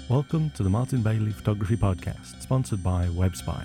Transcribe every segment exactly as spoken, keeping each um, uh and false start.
Welcome to the Martin Bailey Photography Podcast, sponsored by WebSpy.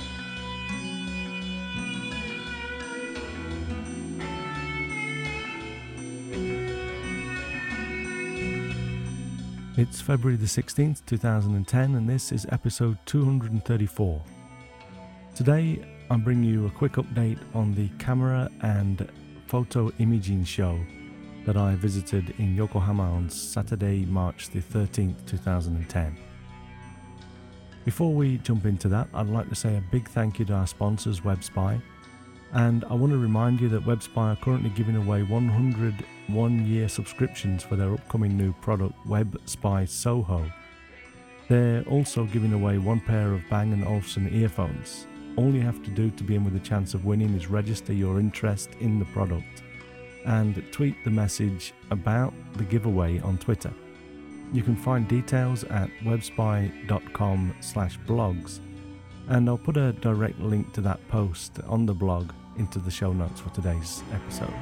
It's February the sixteenth, two thousand ten, and this is episode two hundred thirty-four. Today, I bring you a quick update on the camera and photo imaging show that I visited in Yokohama on Saturday, March the thirteenth, two thousand ten. Before we jump into that, I'd like to say a big thank you to our sponsors, WebSpy, and I want to remind you that WebSpy are currently giving away one hundred one-year subscriptions for their upcoming new product, WebSpy Soho. They're also giving away one pair of Bang and Olufsen earphones. All you have to do to be in with a chance of winning is register your interest in the product and tweet the message about the giveaway on Twitter. You can find details at webspy.com slash blogs, and I'll put a direct link to that post on the blog into the show notes for today's episode.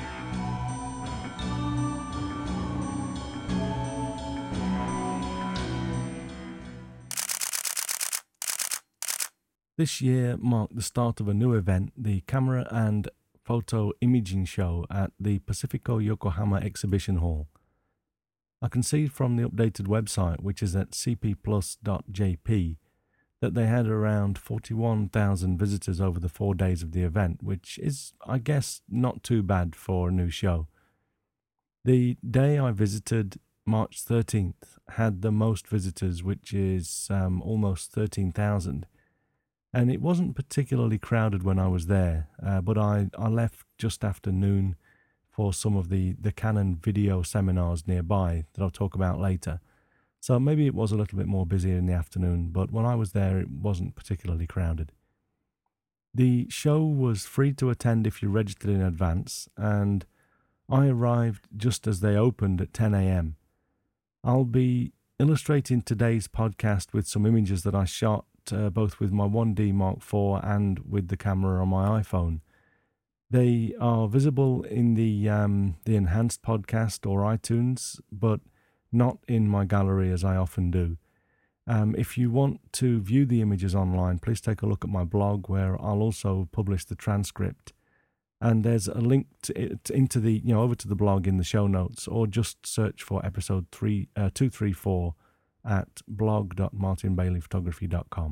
This year marked the start of a new event, the Camera and Photo Imaging Show at the Pacifico Yokohama Exhibition Hall. I can see from the updated website, which is at c p plus dot j p, that they had around forty-one thousand visitors over the four days of the event, which is, I guess, not too bad for a new show. The day I visited, March thirteenth, had the most visitors, which is um, almost thirteen thousand. And it wasn't particularly crowded when I was there, uh, but I, I left just after noon for some of the, the Canon video seminars nearby that I'll talk about later. So maybe it was a little bit more busy in the afternoon, but when I was there it wasn't particularly crowded. The show was free to attend if you registered in advance, and I arrived just as they opened at ten a.m. I'll be illustrating today's podcast with some images that I shot Uh, both with my one D Mark four and with the camera on my iPhone. They are visible in the um, the enhanced podcast or iTunes, but not in my gallery as I often do. Um, if you want to view the images online, please take a look at my blog, where I'll also publish the transcript. And there's a link to it, into the you know over to the blog in the show notes, or just search for episode three uh, two three four. At blog dot martin bailey photography dot com.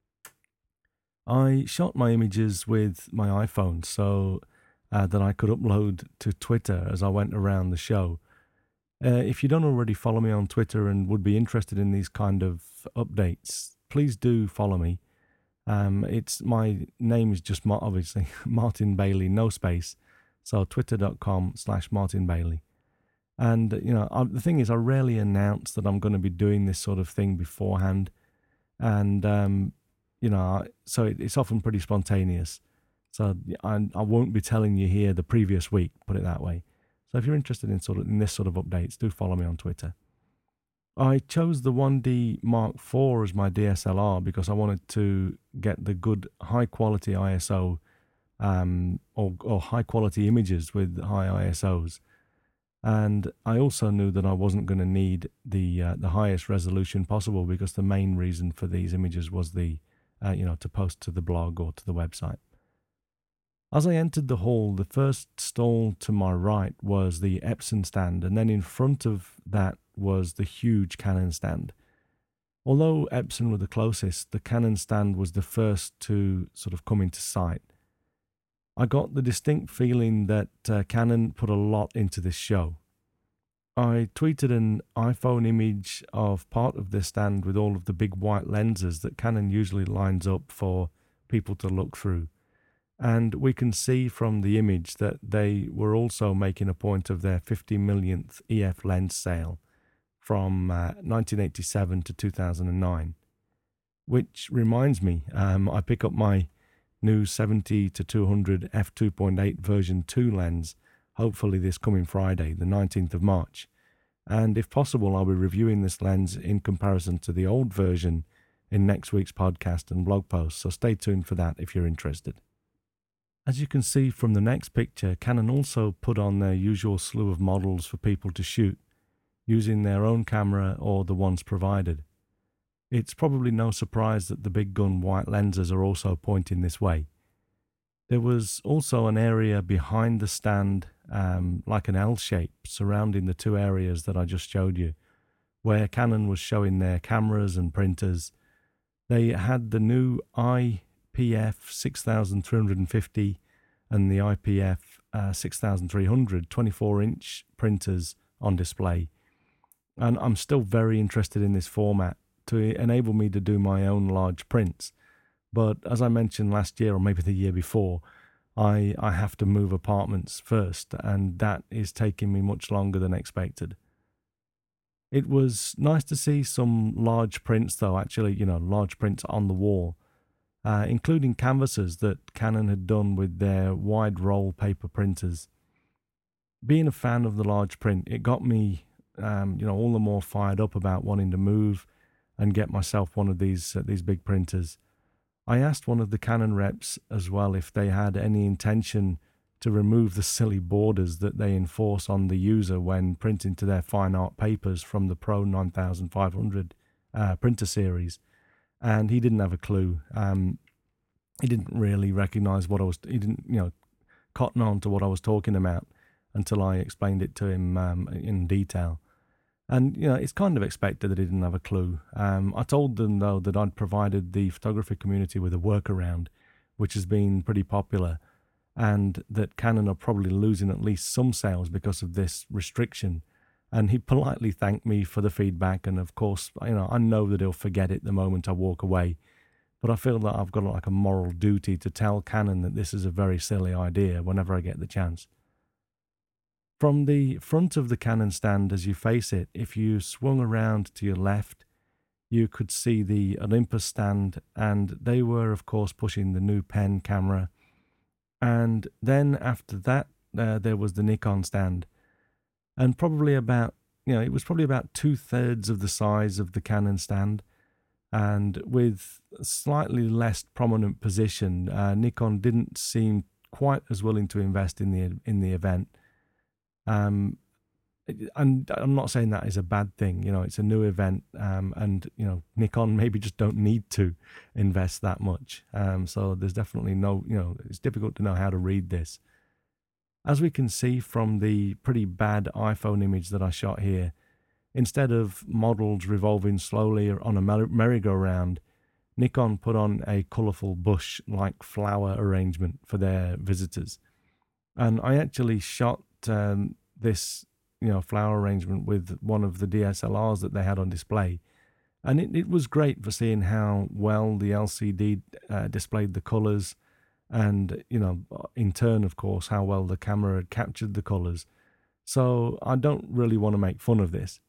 I shot my images with my iPhone so uh, that I could upload to Twitter as I went around the show. Uh, if you don't already follow me on Twitter and would be interested in these kind of updates, please do follow me. Um, it's my name is just obviously Martin Bailey, no space. So twitter.com slash Martin Bailey. And, you know, I, the thing is, I rarely announce that I'm going to be doing this sort of thing beforehand. And, um, you know, so it, it's often pretty spontaneous. So I, I won't be telling you here the previous week, put it that way. So if you're interested in sort of in this sort of updates, do follow me on Twitter. I chose the one D Mark four as my D S L R because I wanted to get the good high quality I S O um, or, or high quality images with high I S Os. And I also knew that I wasn't going to need the uh, the highest resolution possible, because the main reason for these images was the uh, you know to post to the blog or to the website. As I entered the hall, the first stall to my right was the Epson stand, and then in front of that was the huge Canon stand. Although Epson were the closest, the Canon stand was the first to sort of come into sight. I got the distinct feeling that uh, Canon put a lot into this show. I tweeted an iPhone image of part of this stand with all of the big white lenses that Canon usually lines up for people to look through. And we can see from the image that they were also making a point of their fifty millionth E F lens sale from uh, nineteen eighty-seven to two thousand nine. Which reminds me, um, I pick up my new seventy to two hundred f two point eight version two lens, hopefully this coming Friday, the nineteenth of March. And if possible, I'll be reviewing this lens in comparison to the old version in next week's podcast and blog post, so stay tuned for that if you're interested. As you can see from the next picture, Canon also put on their usual slew of models for people to shoot. using their own camera or the ones provided. It's probably no surprise that the big gun white lenses are also pointing this way. There was also an area behind the stand, um, like an L shape, surrounding the two areas that I just showed you, where Canon was showing their cameras and printers. They had the new I P F six thousand three hundred fifty and the I P F uh, six thousand three hundred twenty-four inch printers on display. And I'm still very interested in this format to enable me to do my own large prints. But as I mentioned last year, or maybe the year before, I, I have to move apartments first, and that is taking me much longer than expected. It was nice to see some large prints, though, actually, you know, large prints on the wall, uh, including canvases that Canon had done with their wide roll paper printers. Being a fan of the large print, it got me, um, you know, all the more fired up about wanting to move and get myself one of these uh, these big printers. I asked one of the Canon reps as well if they had any intention to remove the silly borders that they enforce on the user when printing to their fine art papers from the Pro nine thousand five hundred uh, printer series, and he didn't have a clue. Um, he didn't really recognize what I was, he didn't, you know, cotton on to what I was talking about until I explained it to him um, in detail. And, you know, it's kind of expected that he didn't have a clue. Um, I told them, though, that I'd provided the photography community with a workaround, which has been pretty popular, and that Canon are probably losing at least some sales because of this restriction. And he politely thanked me for the feedback, and of course, you know, I know that he'll forget it the moment I walk away, but I feel that I've got like a moral duty to tell Canon that this is a very silly idea whenever I get the chance. From the front of the Canon stand as you face it, if you swung around to your left, you could see the Olympus stand, and they were, of course, pushing the new pen camera. And then after that, uh, there was the Nikon stand. And probably about, you know, it was probably about two-thirds of the size of the Canon stand. And with a slightly less prominent position, uh, Nikon didn't seem quite as willing to invest in the in the event. Um, and I'm not saying that is a bad thing, you know, it's a new event, um, and, you know, Nikon maybe just don't need to invest that much. Um, so there's definitely no, you know, it's difficult to know how to read this. As we can see from the pretty bad iPhone image that I shot here, instead of models revolving slowly on a merry-go-round, Nikon put on a colourful bush-like flower arrangement for their visitors. And I actually shot um, this, you know, flower arrangement with one of the D S L Rs that they had on display. And it, it was great for seeing how well the L C D uh, displayed the colours, and, you know, in turn, of course, how well the camera had captured the colours. So I don't really want to make fun of this.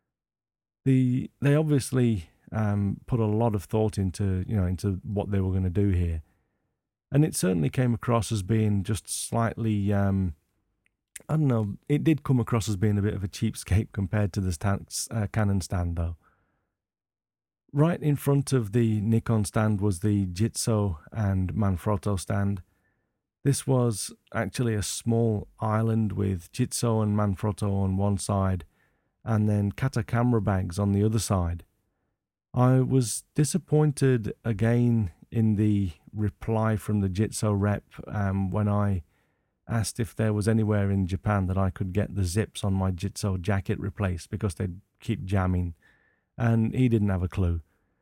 The They obviously um, put a lot of thought into, you know, into what they were going to do here. And it certainly came across as being just slightly, um, I don't know, it did come across as being a bit of a cheapskate compared to the stand, uh, Canon stand, though. Right in front of the Nikon stand was the Jitso and Manfrotto stand. This was actually a small island with Jitso and Manfrotto on one side, and then Kata camera bags on the other side. I was disappointed again in the reply from the Jitso rep um, when I asked if there was anywhere in Japan that I could get the zips on my Jitso jacket replaced because they'd keep jamming, and he didn't have a clue.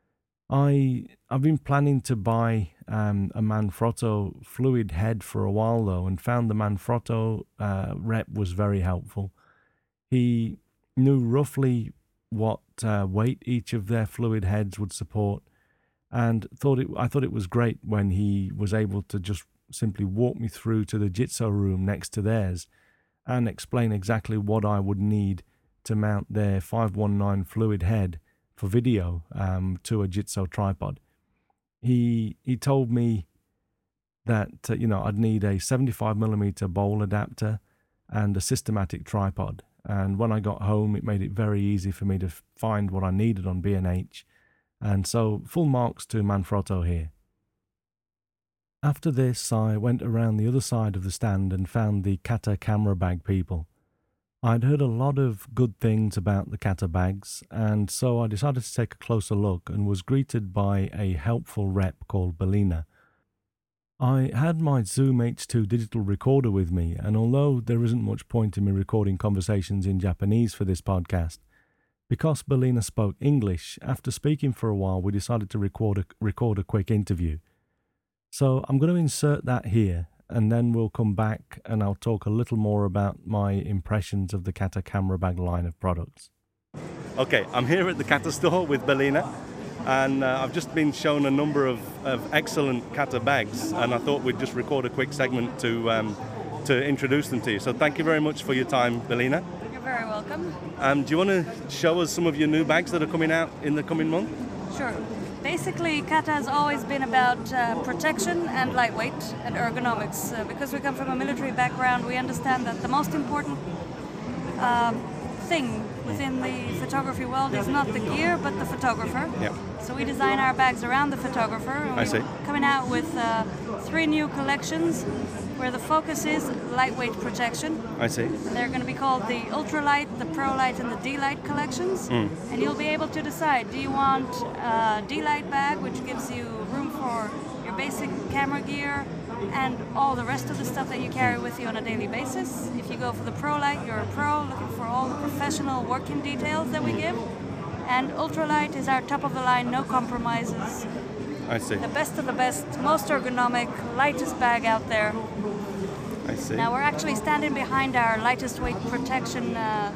I, I've been planning to buy um, a Manfrotto fluid head for a while, though, and found the Manfrotto uh, rep was very helpful. He knew roughly what uh, weight each of their fluid heads would support, and thought it. I thought it was great when he was able to just simply walk me through to the Jitso room next to theirs and explain exactly what I would need to mount their five one nine fluid head for video um, to a Jitso tripod. He he told me that uh, you know I'd need a seventy-five millimeter bowl adapter and a systematic tripod. And when I got home, it made it very easy for me to find what I needed on B and H. And so full marks to Manfrotto here. After this, I went around the other side of the stand and found the Kata camera bag people. I'd heard a lot of good things about the Kata bags, and so I decided to take a closer look and was greeted by a helpful rep called Belina. I had my Zoom H two digital recorder with me, and although there isn't much point in me recording conversations in Japanese for this podcast, because Belina spoke English, after speaking for a while we decided to record a, record a quick interview. So I'm going to insert that here, and then we'll come back and I'll talk a little more about my impressions of the Kata camera bag line of products. Okay, I'm here at the Kata store with Belina, and uh, I've just been shown a number of, of excellent Kata bags, and I thought we'd just record a quick segment to um, to introduce them to you. So thank you very much for your time, Belina. You're very welcome. Um, do you want to show us some of your new bags that are coming out in the coming month? Sure. Basically, Kata has always been about uh, protection and lightweight and ergonomics. Uh, because we come from a military background, we understand that the most important um, thing within the photography world is not the gear, but the photographer. Yep. So we design our bags around the photographer. And I we're see. coming out with uh, three new collections where the focus is lightweight protection. I see. They're going to be called the Ultralight, the ProLight, and the D-Light collections. Mm. And you'll be able to decide, do you want a D-Light bag, which gives you room for your basic camera gear and all the rest of the stuff that you carry with you on a daily basis. If you go for the ProLight, you're a pro, looking for all the professional working details that we give. And Ultralight is our top-of-the-line, no compromises. I see. The best of the best, most ergonomic, lightest bag out there. I see. Now we're actually standing behind our lightest weight protection uh,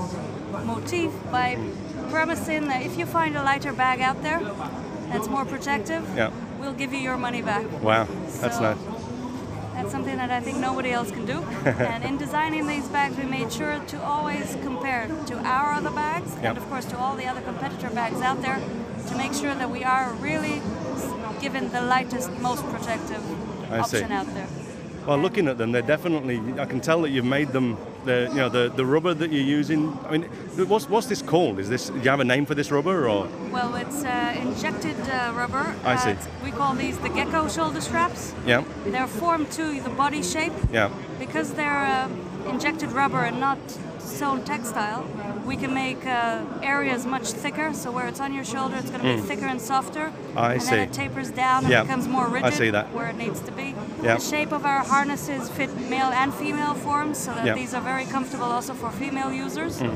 motif by promising that if you find a lighter bag out there that's more protective, yeah. we'll give you your money back. Wow, that's so nice. That's something that I think nobody else can do. And in designing these bags, we made sure to always compare to our other bags yep. and of course to all the other competitor bags out there to make sure that we are really given the lightest, most protective I option see. out there. Well, looking at them, they're definitely, I can tell that you've made them, the you know, the, the rubber that you're using. I mean, what's what's this called? Is this, do you have a name for this rubber, or? Well, it's uh, injected uh, rubber. I see. Uh, we call these the gecko shoulder straps. Yeah. They're formed to the body shape. Yeah. Because they're uh, injected rubber and not sewn textile, we can make uh, areas much thicker, so where it's on your shoulder, it's going to be mm. thicker and softer. I and see. then it tapers down and yeah. becomes more rigid I see that. where it needs to be. Yeah. The shape of our harnesses fit male and female forms, so that yeah. these are very comfortable also for female users. Mm.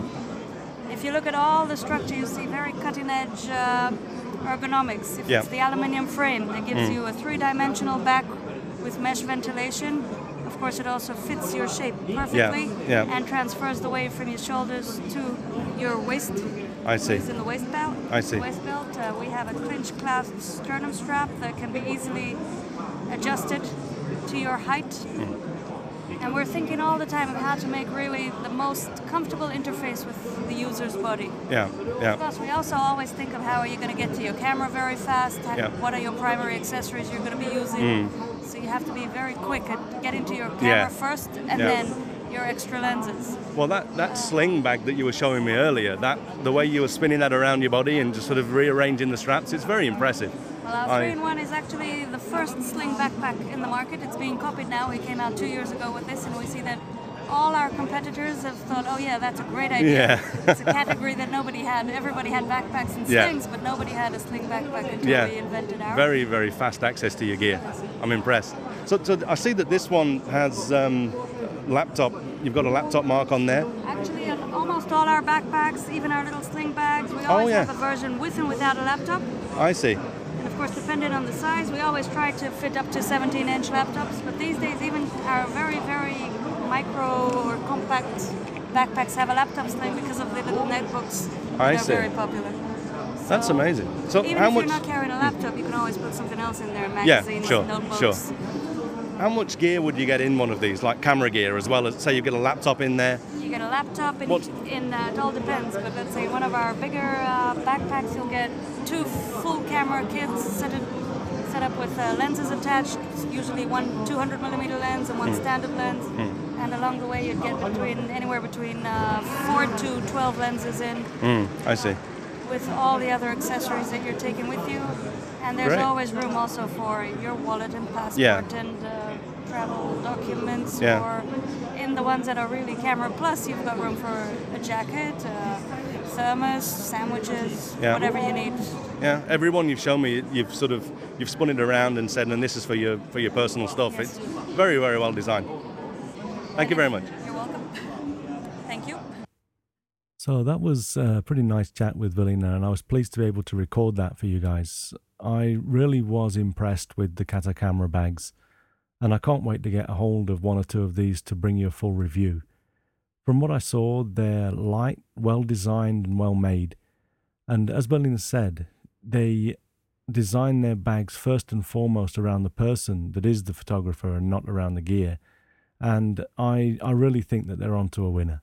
If you look at all the structure, you see very cutting-edge uh, ergonomics. If yeah. it's the aluminium frame, that gives mm. you a three-dimensional back with mesh ventilation. Of course, it also fits your shape perfectly yeah. Yeah. and transfers the weight from your shoulders to your waist. I see. It's in the waist belt. I see. The waist belt. Uh, we have a clinch clasp sternum strap that can be easily adjusted to your height. Mm. And we're thinking all the time of how to make really the most comfortable interface with the user's body. Yeah, yeah. Of course, we also always think of how are you going to get to your camera very fast, how, yeah. what are your primary accessories you're going to be using. Mm. So you have to be very quick at getting to your camera yeah. first and yeah. then your extra lenses. Well, that, that sling bag that you were showing me earlier, that the way you were spinning that around your body and just sort of rearranging the straps, it's very impressive. Well, our three in one is actually the first sling backpack in the market. It's being copied now. We came out two years ago with this, and we see that all our competitors have thought, oh yeah, that's a great idea. Yeah. It's a category that nobody had. Everybody had backpacks and slings, yeah. but nobody had a sling backpack until yeah. we invented ours. Very, very fast access to your gear. I'm impressed. So, so I see that this one has um, laptop. You've got a laptop mark on there. Actually, on almost all our backpacks, even our little sling bags, we always oh, yeah. have a version with and without a laptop. I see. And of course, depending on the size, we always try to fit up to seventeen inch laptops. But these days, even our very, very micro or compact backpacks have a laptop sling because of the little netbooks. I They're see. very popular. So that's amazing. So even how if much? you're not carrying a laptop, you can always put something else in there, magazines, yeah, sure, notebooks. Sure. How much gear would you get in one of these, like camera gear as well as, say you get a laptop in there? You get a laptop, in, What? in uh, it all depends, but let's say one of our bigger uh, backpacks, you'll get two full camera kits set, it, set up with uh, lenses attached, usually one two hundred millimeter lens and one mm. standard lens. Mm. And along the way, you'd get between anywhere between uh, four to twelve lenses in. Mm, I see. With all the other accessories that you're taking with you. And there's Great. always room also for your wallet and passport yeah. and uh, travel documents yeah. or in the ones that are really camera plus, you've got room for a jacket, uh, thermos, sandwiches, yeah. whatever you need. Yeah, every one you've shown me, you've sort of you've spun it around and said, and this is for your for your personal stuff. Yes. It's very, very well designed. Thank you very much. You're welcome. Thank you. So that was a pretty nice chat with Velina, and I was pleased to be able to record that for you guys. I really was impressed with the Kata camera bags, and I can't wait to get a hold of one or two of these to bring you a full review. From what I saw, they're light, well designed and well made. And as Velina said, they design their bags first and foremost around the person that is the photographer and not around the gear. And I, I really think that they're onto a winner.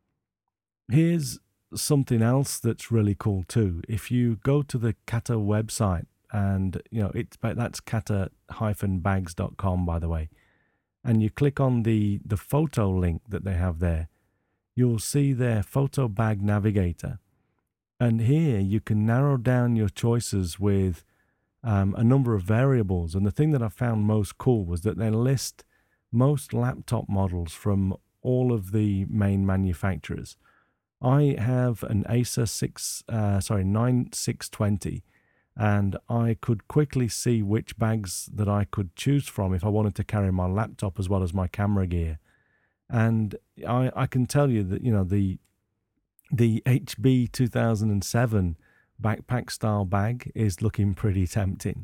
Here's something else that's really cool too. If you go to the Kata website, and you know it's that's kata dash bags dot com, by the way, and you click on the the photo link that they have there, you'll see their photo bag navigator. And here you can narrow down your choices with um, a number of variables. And the thing that I found most cool was that they list most laptop models from all of the main manufacturers. I have an Acer six, uh, sorry, nine six twenty, and I could quickly see which bags that I could choose from if I wanted to carry my laptop as well as my camera gear. And I, I can tell you that, you know, the the H B two thousand seven backpack style bag is looking pretty tempting.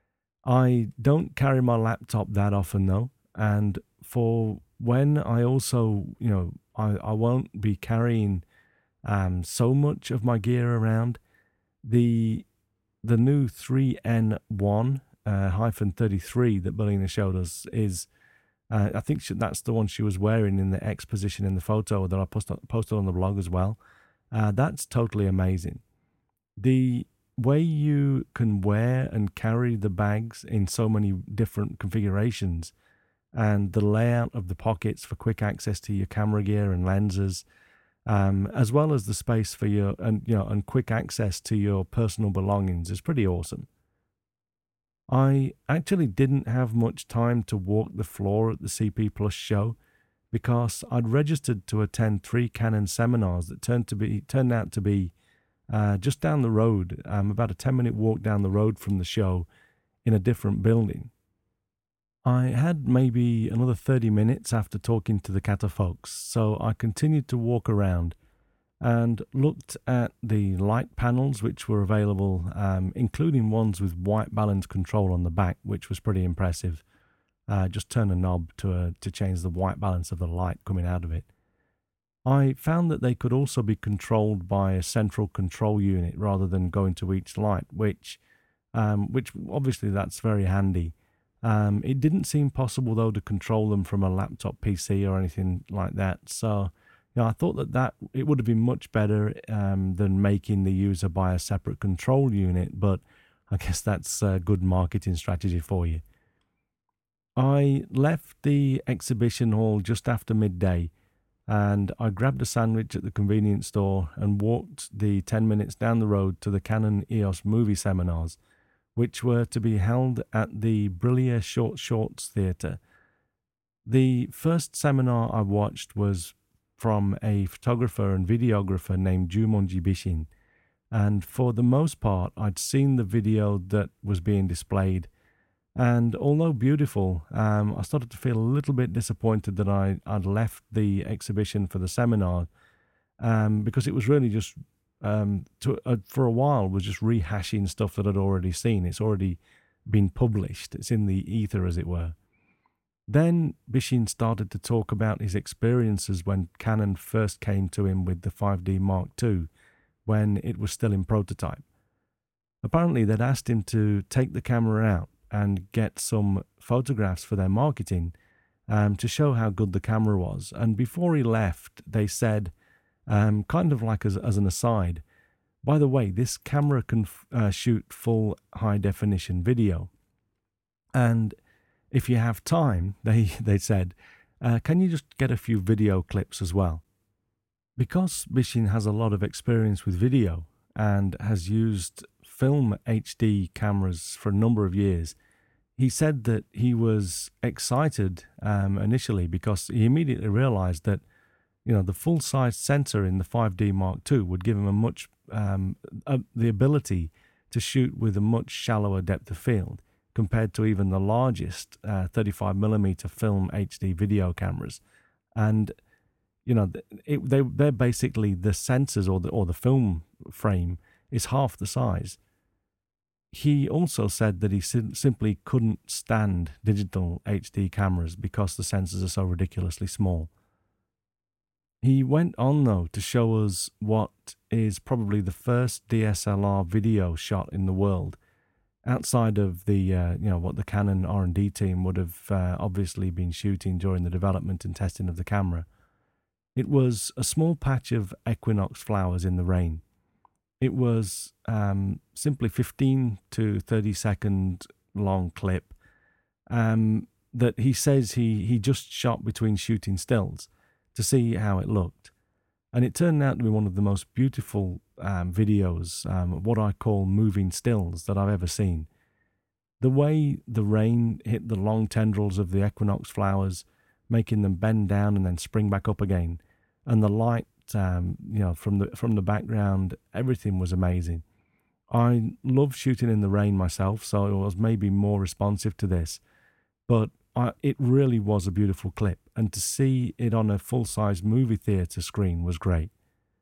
I don't carry my laptop that often though, and for when I also, you know, I, I won't be carrying um, so much of my gear around, the the new three N one uh, hyphen thirty-three that Velina showed us is, uh, I think she, that's the one she was wearing in the exposition in the photo that I post, posted on the blog as well. Uh, that's totally amazing. The way you can wear and carry the bags in so many different configurations, and the layout of the pockets for quick access to your camera gear and lenses, um, as well as the space for your and you know and quick access to your personal belongings is pretty awesome. I actually didn't have much time to walk the floor at the C P Plus show because I'd registered to attend three Canon seminars that turned to be turned out to be uh, just down the road, um, about a ten minute walk down the road from the show in a different building. I had maybe another thirty minutes after talking to the Kata folks, so I continued to walk around and looked at the light panels which were available, um, including ones with white balance control on the back, which was pretty impressive. Uh, just turn a knob to, uh, to change the white balance of the light coming out of it. I found that they could also be controlled by a central control unit rather than going to each light, which, um, which obviously that's very handy. Um, it didn't seem possible though to control them from a laptop P C or anything like that. So, you know, I thought that, that it would have been much better um, than making the user buy a separate control unit, but I guess that's a good marketing strategy for you. I left the exhibition hall just after midday, and I grabbed a sandwich at the convenience store and walked the ten minutes down the road to the Canon E O S movie seminars, which were to be held at the Brillia Short Shorts Theatre. The first seminar I watched was from a photographer and videographer named Jumonji Bishin, and for the most part I'd seen the video that was being displayed, and although beautiful, um, I started to feel a little bit disappointed that I, I'd left the exhibition for the seminar, um, because it was really just Um, to, uh, for a while was just rehashing stuff that I'd already seen. It's already been published. It's in the ether, as it were. Then Bishin started to talk about his experiences when Canon first came to him with the five D Mark two, when it was still in prototype. Apparently, they'd asked him to take the camera out and get some photographs for their marketing, um, to show how good the camera was. And before he left, they said, Um, kind of like as, as an aside, by the way, this camera can f- uh, shoot full high-definition video. And if you have time, they, they said, uh, can you just get a few video clips as well? Because Bishin has a lot of experience with video and has used film H D cameras for a number of years, he said that he was excited um, initially because he immediately realized that, you know, the full-size sensor in the five D Mark two would give him a much um, uh, the ability to shoot with a much shallower depth of field compared to even the largest uh, thirty-five millimeter film H D video cameras. And you know, it, they they're basically the sensors or the or the film frame is half the size. He also said that he sim- simply couldn't stand digital H D cameras because the sensors are so ridiculously small. He went on, though, to show us what is probably the first D S L R video shot in the world, outside of the, uh, you know, what the Canon R and D team would have uh, obviously been shooting during the development and testing of the camera. It was a small patch of equinox flowers in the rain. It was um, simply fifteen to thirty second long clip um, that he says he, he just shot between shooting stills to see how it looked. And it turned out to be one of the most beautiful um, videos, um, what I call moving stills, that I've ever seen. The way the rain hit the long tendrils of the equinox flowers, making them bend down and then spring back up again, and the light, um, you know, from the from the background, everything was amazing. I love shooting in the rain myself, so I was maybe more responsive to this, but I, it really was a beautiful clip, and to see it on a full-size movie theatre screen was great.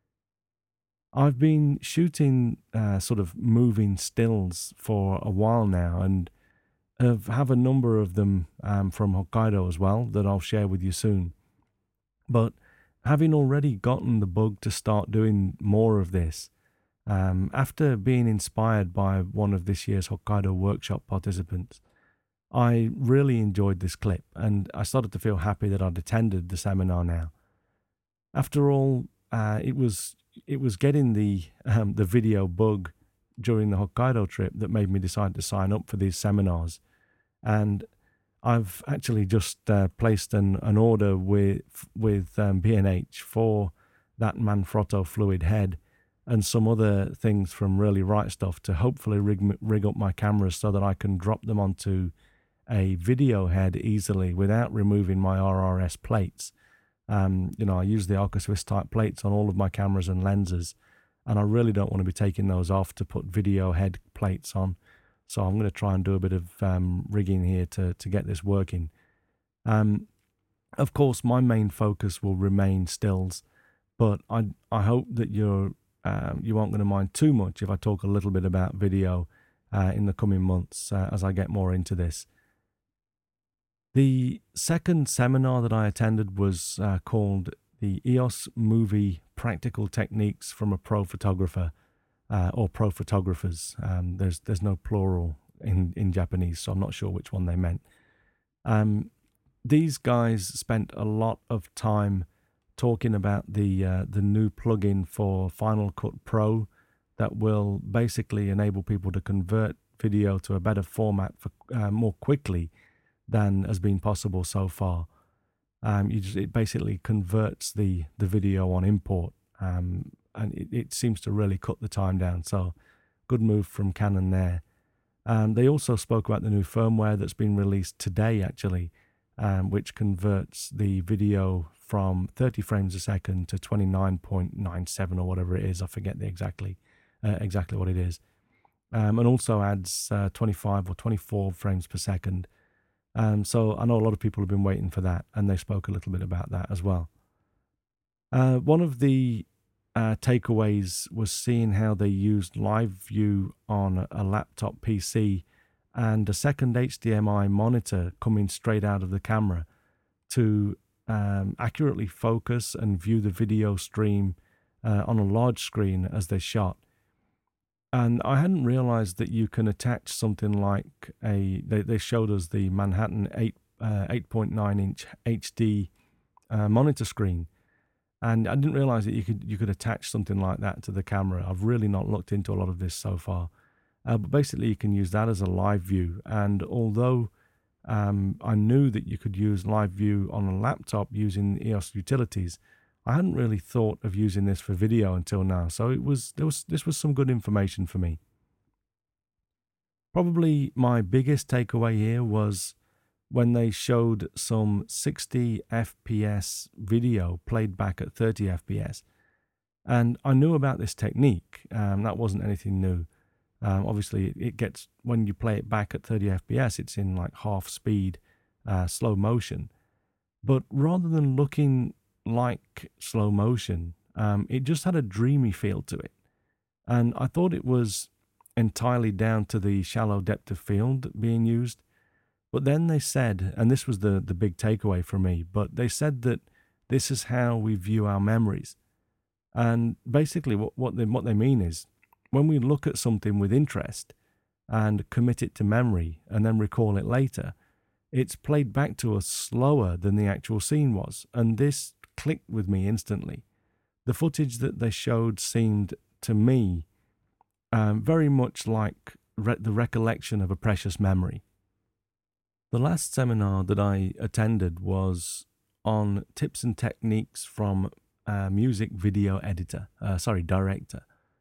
I've been shooting uh, sort of moving stills for a while now, and have, have a number of them um, from Hokkaido as well that I'll share with you soon. But having already gotten the bug to start doing more of this, um, after being inspired by one of this year's Hokkaido workshop participants, I really enjoyed this clip, and I started to feel happy that I'd attended the seminar now. After all, uh, it was it was getting the um, the video bug during the Hokkaido trip that made me decide to sign up for these seminars, and I've actually just uh, placed an, an order with with um, B and H for that Manfrotto fluid head and some other things from Really Right Stuff to hopefully rig rig up my cameras so that I can drop them onto a video head easily without removing my R R S plates. Um, you know, I use the Arca-Swiss type plates on all of my cameras and lenses, and I really don't want to be taking those off to put video head plates on. So I'm going to try and do a bit of um, rigging here to, to get this working. Um, of course, my main focus will remain stills, but I I hope that you're um, you aren't going to mind too much if I talk a little bit about video uh, in the coming months uh, as I get more into this. The second seminar that I attended was uh, called the E O S Movie Practical Techniques from a Pro Photographer, uh, or Pro Photographers. Um, there's there's no plural in, in Japanese, so I'm not sure which one they meant. Um, these guys spent a lot of time talking about the uh, the new plugin for Final Cut Pro that will basically enable people to convert video to a better format for uh, more quickly than has been possible so far. Um, you just, it basically converts the, the video on import, um, and it, it seems to really cut the time down. So good move from Canon there. Um, they also spoke about the new firmware that's been released today, actually, um, which converts the video from thirty frames a second to twenty-nine point nine seven or whatever it is. I forget the exactly uh, exactly what it is. Um, and also adds uh, twenty-five or twenty-four frames per second. Um, so I know a lot of people have been waiting for that, and they spoke a little bit about that as well. Uh, one of the uh, takeaways was seeing how they used Live View on a, a laptop P C and a second H D M I monitor coming straight out of the camera to um, accurately focus and view the video stream uh, on a large screen as they shot. And I hadn't realized that you can attach something like a, they, they showed us the Manhattan eight, uh, eight point nine inch H D uh, monitor screen. And I didn't realize that you could, you could attach something like that to the camera. I've really not looked into a lot of this so far. Uh, but basically you can use that as a live view. And although um, I knew that you could use live view on a laptop using E O S utilities, I hadn't really thought of using this for video until now, so it was there was this was some good information for me. Probably my biggest takeaway here was when they showed some sixty F P S video played back at thirty F P S. And I knew about this technique. Um, that wasn't anything new. Um, obviously, it gets, when you play it back at thirty F P S, it's in like half speed, uh, slow motion. But rather than looking like slow motion, um, it just had a dreamy feel to it. And I thought it was entirely down to the shallow depth of field being used. But then they said, and this was the, the big takeaway for me, but they said that this is how we view our memories. And basically what, what, they, what they mean is, when we look at something with interest and commit it to memory and then recall it later, it's played back to us slower than the actual scene was. And this clicked with me instantly. The footage that they showed seemed, to me, um, very much like re- the recollection of a precious memory. The last seminar that I attended was on tips and techniques from a music video editor, uh, sorry, director.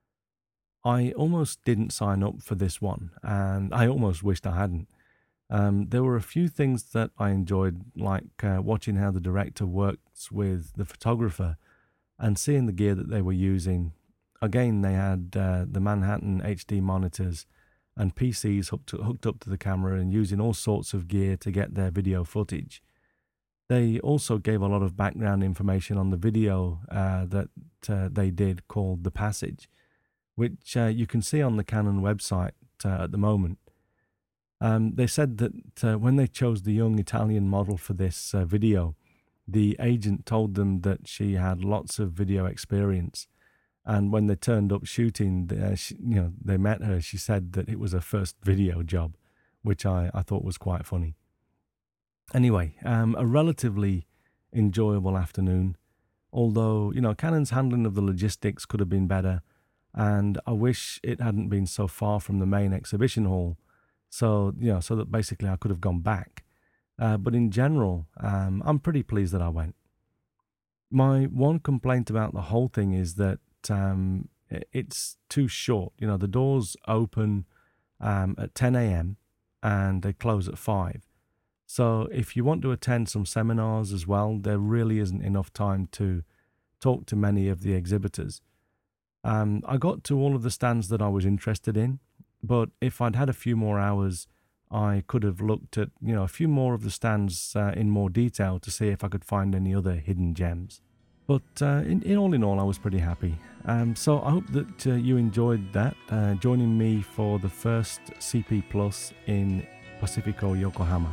I almost didn't sign up for this one, and I almost wished I hadn't. Um, there were a few things that I enjoyed, like uh, watching how the director works with the photographer and seeing the gear that they were using. Again, they had uh, the Manhattan H D monitors and P Cs hooked, to, hooked up to the camera and using all sorts of gear to get their video footage. They also gave a lot of background information on the video uh, that uh, they did called The Passage, which uh, you can see on the Canon website uh, at the moment. Um, they said that uh, when they chose the young Italian model for this uh, video, the agent told them that she had lots of video experience. And when they turned up shooting, uh, she, you know, they met her, she said that it was her first video job, which I, I thought was quite funny. Anyway, um, a relatively enjoyable afternoon, although, you know, Canon's handling of the logistics could have been better, and I wish it hadn't been so far from the main exhibition hall, so, you know, so that basically I could have gone back. Uh, but in general, um, I'm pretty pleased that I went. My one complaint about the whole thing is that um, it's too short. You know, the doors open um, at ten a.m. and they close at five. So if you want to attend some seminars as well, there really isn't enough time to talk to many of the exhibitors. Um, I got to all of the stands that I was interested in, but if I'd had a few more hours, I could have looked at, you know, a few more of the stands uh, in more detail to see if I could find any other hidden gems. But uh, in, in all in all, I was pretty happy. Um, so I hope that uh, you enjoyed that, uh, joining me for the first C P Plus in Pacifico, Yokohama.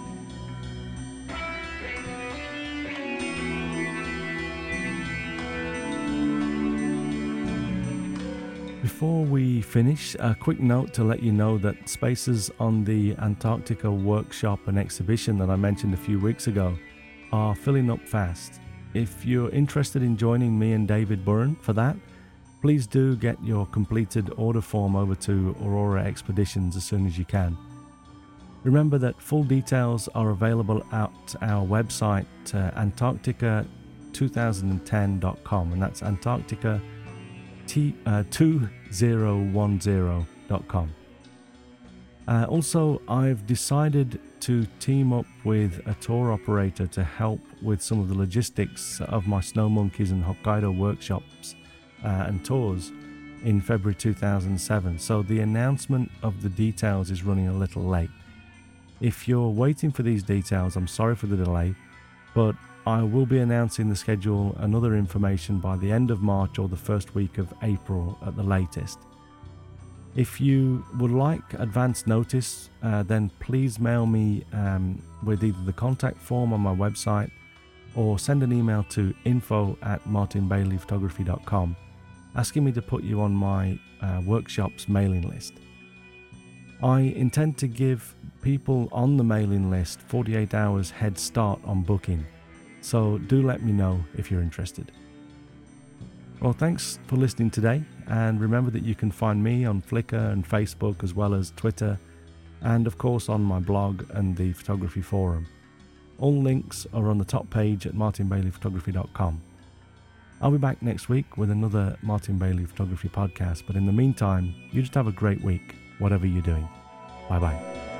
Before we finish, a quick note to let you know that spaces on the Antarctica workshop and exhibition that I mentioned a few weeks ago are filling up fast. If you're interested in joining me and David Burren for that, please do get your completed order form over to Aurora Expeditions as soon as you can. Remember that full details are available at our website, uh, Antarctica twenty ten dot com, and that's Antarctica T, uh, two thousand ten dot com. Uh, also, I've decided to team up with a tour operator to help with some of the logistics of my Snow Monkeys and Hokkaido workshops uh, and tours in February two thousand seven. So the announcement of the details is running a little late. If you're waiting for these details, I'm sorry for the delay, but I will be announcing the schedule and other information by the end of March or the first week of April at the latest. If you would like advance notice, uh, then please mail me um, with either the contact form on my website or send an email to info at martin bailey photography dot com asking me to put you on my uh, workshop's mailing list. I intend to give people on the mailing list forty-eight hours head start on booking. So do let me know if you're interested. Well, thanks for listening today, and remember that you can find me on Flickr and Facebook as well as Twitter, and of course on my blog and the photography forum. All links are on the top page at martin bailey photography dot com. I'll be back next week with another Martin Bailey Photography podcast, but in the meantime, you just have a great week, whatever you're doing. Bye-bye.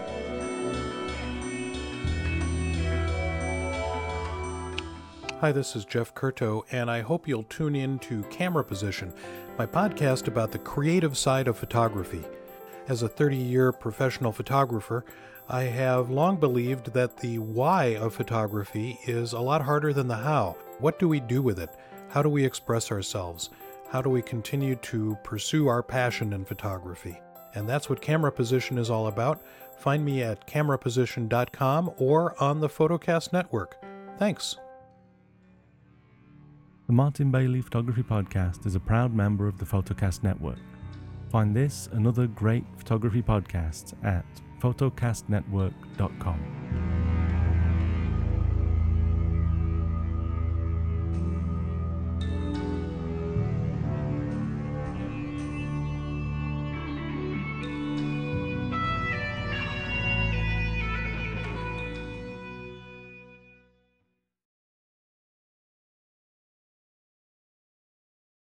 Hi, this is Jeff Curto, and I hope you'll tune in to Camera Position, my podcast about the creative side of photography. As a thirty-year professional photographer, I have long believed that the why of photography is a lot harder than the how. What do we do with it? How do we express ourselves? How do we continue to pursue our passion in photography? And that's what Camera Position is all about. Find me at camera position dot com or on the Photocast Network. Thanks. The Martin Bailey Photography Podcast is a proud member of the Photocast Network. Find this and other great photography podcasts at photocast network dot com.